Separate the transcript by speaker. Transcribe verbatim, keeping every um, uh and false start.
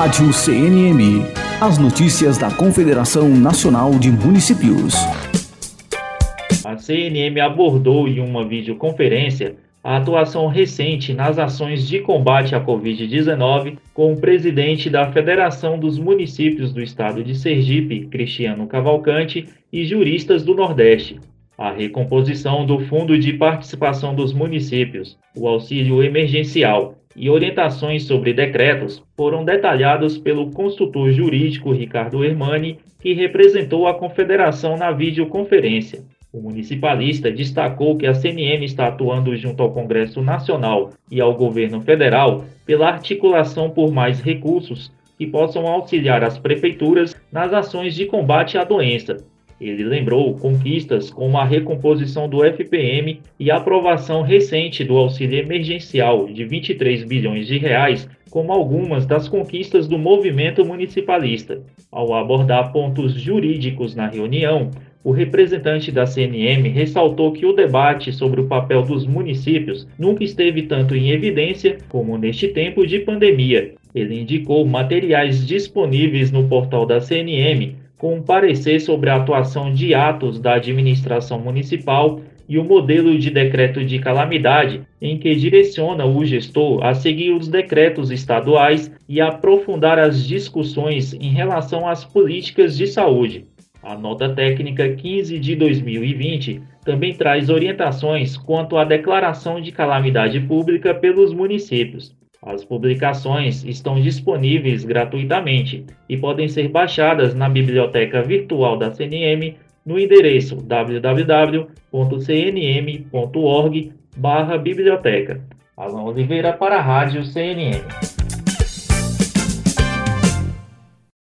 Speaker 1: Rádio C N M. As notícias da Confederação Nacional de Municípios.
Speaker 2: A C N M abordou em uma videoconferência a atuação recente nas ações de combate à covid dezenove com o presidente da Federação dos Municípios do Estado de Sergipe, Cristiano Cavalcante, e juristas do Nordeste. A recomposição do Fundo de Participação dos Municípios, o auxílio emergencial e orientações sobre decretos foram detalhados pelo consultor jurídico Ricardo Hermani, que representou a Confederação na videoconferência. O municipalista destacou que a C N M está atuando junto ao Congresso Nacional e ao Governo Federal pela articulação por mais recursos que possam auxiliar as prefeituras nas ações de combate à doença. Ele lembrou conquistas como a recomposição do F P M e a aprovação recente do auxílio emergencial de vinte e três bilhões de reais como algumas das conquistas do movimento municipalista. Ao abordar pontos jurídicos na reunião, o representante da C N M ressaltou que o debate sobre o papel dos municípios nunca esteve tanto em evidência como neste tempo de pandemia. Ele indicou materiais disponíveis no portal da C N M, com um parecer sobre a atuação de atos da administração municipal e o modelo de decreto de calamidade, em que direciona o gestor a seguir os decretos estaduais e aprofundar as discussões em relação às políticas de saúde. A nota técnica quinze de dois mil e vinte também traz orientações quanto à declaração de calamidade pública pelos municípios. As publicações estão disponíveis gratuitamente e podem ser baixadas na biblioteca virtual da C N M no endereço w w w ponto c n m ponto org barra biblioteca. Alan Oliveira para a Rádio C N M.